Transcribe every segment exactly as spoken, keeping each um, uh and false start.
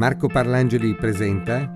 Marco Parlangeli presenta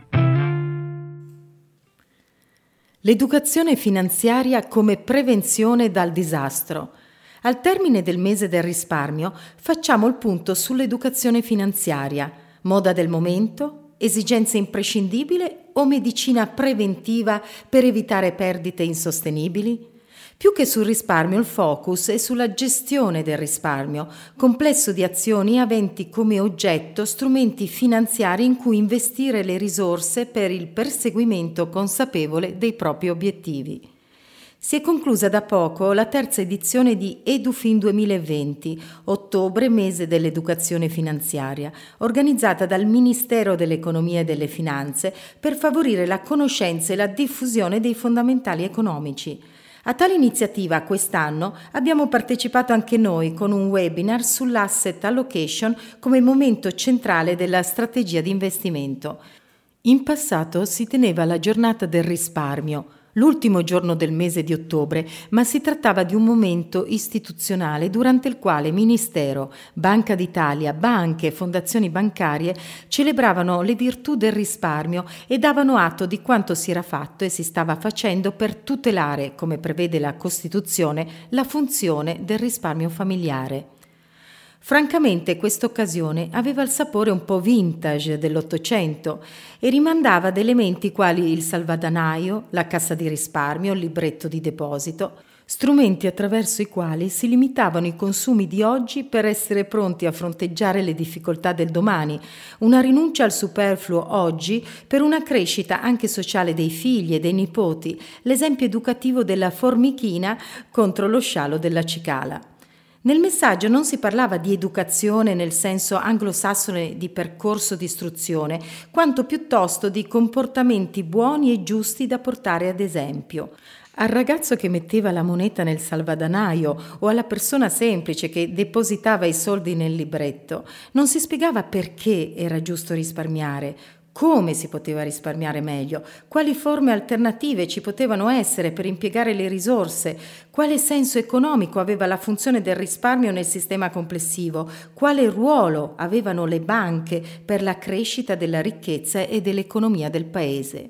L'educazione finanziaria come prevenzione dal disastro. Al termine del mese del risparmio facciamo il punto sull'educazione finanziaria, moda del momento, esigenza imprescindibile o medicina preventiva per evitare perdite insostenibili? Più che sul risparmio, il focus è sulla gestione del risparmio, complesso di azioni aventi come oggetto strumenti finanziari in cui investire le risorse per il perseguimento consapevole dei propri obiettivi. Si è conclusa da poco la terza edizione di EduFin duemilaventi, ottobre mese dell'educazione finanziaria, organizzata dal Ministero dell'Economia e delle Finanze per favorire la conoscenza e la diffusione dei fondamentali economici. A tale iniziativa quest'anno abbiamo partecipato anche noi con un webinar sull'asset allocation come momento centrale della strategia di investimento. In passato si teneva la giornata del risparmio, l'ultimo giorno del mese di ottobre, ma si trattava di un momento istituzionale durante il quale Ministero, Banca d'Italia, banche e fondazioni bancarie celebravano le virtù del risparmio e davano atto di quanto si era fatto e si stava facendo per tutelare, come prevede la Costituzione, la funzione del risparmio familiare. Francamente questa occasione aveva il sapore un po' vintage dell'Ottocento e rimandava ad elementi quali il salvadanaio, la cassa di risparmio, il libretto di deposito, strumenti attraverso i quali si limitavano i consumi di oggi per essere pronti a fronteggiare le difficoltà del domani, una rinuncia al superfluo oggi per una crescita anche sociale dei figli e dei nipoti, l'esempio educativo della formichina contro lo scialo della cicala. Nel messaggio non si parlava di educazione nel senso anglosassone di percorso di istruzione, quanto piuttosto di comportamenti buoni e giusti da portare ad esempio. Al ragazzo che metteva la moneta nel salvadanaio o alla persona semplice che depositava i soldi nel libretto non si spiegava perché era giusto risparmiare, come si poteva risparmiare meglio, quali forme alternative ci potevano essere per impiegare le risorse, quale senso economico aveva la funzione del risparmio nel sistema complessivo, quale ruolo avevano le banche per la crescita della ricchezza e dell'economia del paese.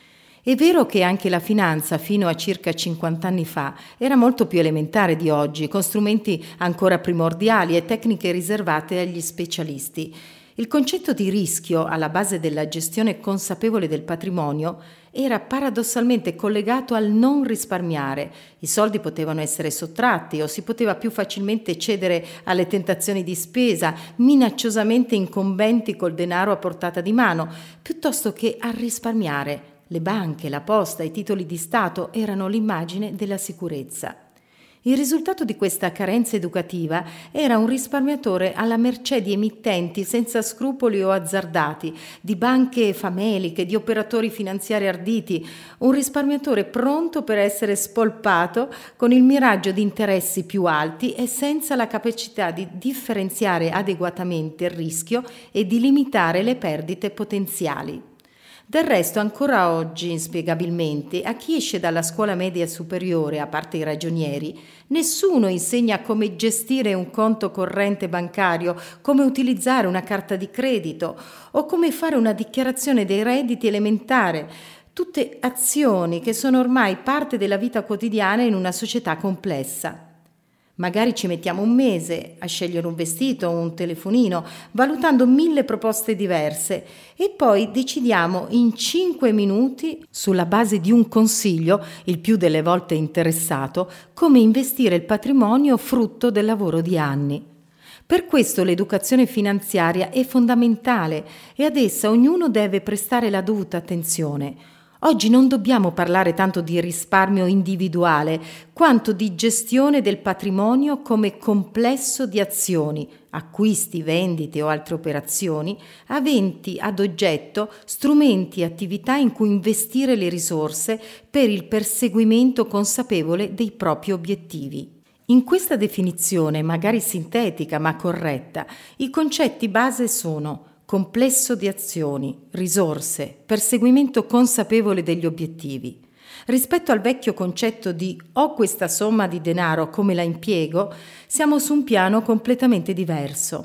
È vero che anche la finanza fino a circa cinquanta anni fa era molto più elementare di oggi, con strumenti ancora primordiali e tecniche riservate agli specialisti. Il concetto di rischio alla base della gestione consapevole del patrimonio era paradossalmente collegato al non risparmiare. I soldi potevano essere sottratti o si poteva più facilmente cedere alle tentazioni di spesa, minacciosamente incombenti col denaro a portata di mano, piuttosto che a risparmiare. Le banche, la posta, i titoli di Stato erano l'immagine della sicurezza. Il risultato di questa carenza educativa era un risparmiatore alla mercé di emittenti senza scrupoli o azzardati, di banche fameliche, di operatori finanziari arditi, un risparmiatore pronto per essere spolpato con il miraggio di interessi più alti e senza la capacità di differenziare adeguatamente il rischio e di limitare le perdite potenziali. Del resto, ancora oggi, inspiegabilmente, a chi esce dalla scuola media superiore, a parte i ragionieri, nessuno insegna come gestire un conto corrente bancario, come utilizzare una carta di credito o come fare una dichiarazione dei redditi elementare. Tutte azioni che sono ormai parte della vita quotidiana in una società complessa. Magari ci mettiamo un mese a scegliere un vestito o un telefonino, valutando mille proposte diverse e poi decidiamo in cinque minuti, sulla base di un consiglio, il più delle volte interessato, come investire il patrimonio frutto del lavoro di anni. Per questo l'educazione finanziaria è fondamentale e ad essa ognuno deve prestare la dovuta attenzione. Oggi non dobbiamo parlare tanto di risparmio individuale, quanto di gestione del patrimonio come complesso di azioni, acquisti, vendite o altre operazioni, aventi ad oggetto strumenti e attività in cui investire le risorse per il perseguimento consapevole dei propri obiettivi. In questa definizione, magari sintetica ma corretta, i concetti base sono complesso di azioni, risorse, perseguimento consapevole degli obiettivi. Rispetto al vecchio concetto di ho questa somma di denaro, come la impiego, siamo su un piano completamente diverso.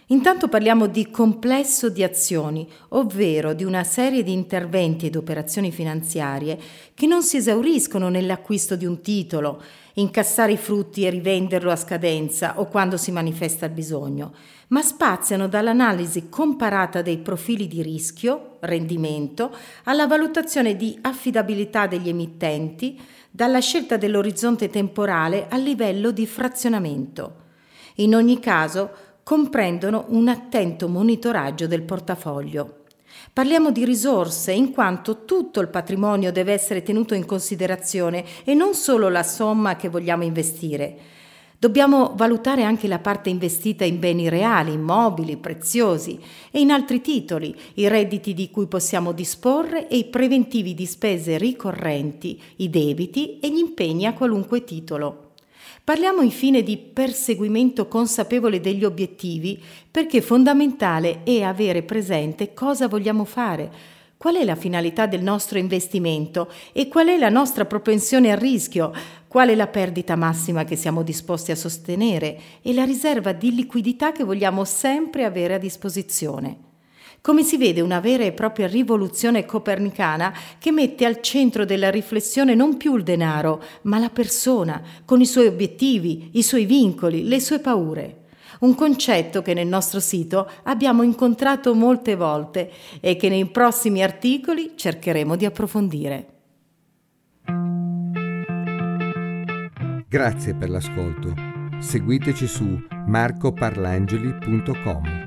Intanto parliamo di complesso di azioni, ovvero di una serie di interventi ed operazioni finanziarie che non si esauriscono nell'acquisto di un titolo, incassare i frutti e rivenderlo a scadenza o quando si manifesta il bisogno, ma spaziano dall'analisi comparata dei profili di rischio, rendimento, alla valutazione di affidabilità degli emittenti, dalla scelta dell'orizzonte temporale al livello di frazionamento. In ogni caso, comprendono un attento monitoraggio del portafoglio. Parliamo di risorse in quanto tutto il patrimonio deve essere tenuto in considerazione e non solo la somma che vogliamo investire. Dobbiamo valutare anche la parte investita in beni reali, immobili, preziosi e in altri titoli, i redditi di cui possiamo disporre e i preventivi di spese ricorrenti, i debiti e gli impegni a qualunque titolo. Parliamo infine di perseguimento consapevole degli obiettivi perché fondamentale è avere presente cosa vogliamo fare, qual è la finalità del nostro investimento e qual è la nostra propensione al rischio, qual è la perdita massima che siamo disposti a sostenere e la riserva di liquidità che vogliamo sempre avere a disposizione. Come si vede, una vera e propria rivoluzione copernicana che mette al centro della riflessione non più il denaro, ma la persona, con i suoi obiettivi, i suoi vincoli, le sue paure. Un concetto che nel nostro sito abbiamo incontrato molte volte e che nei prossimi articoli cercheremo di approfondire. Grazie per l'ascolto. Seguiteci su marco parlangeli punto com.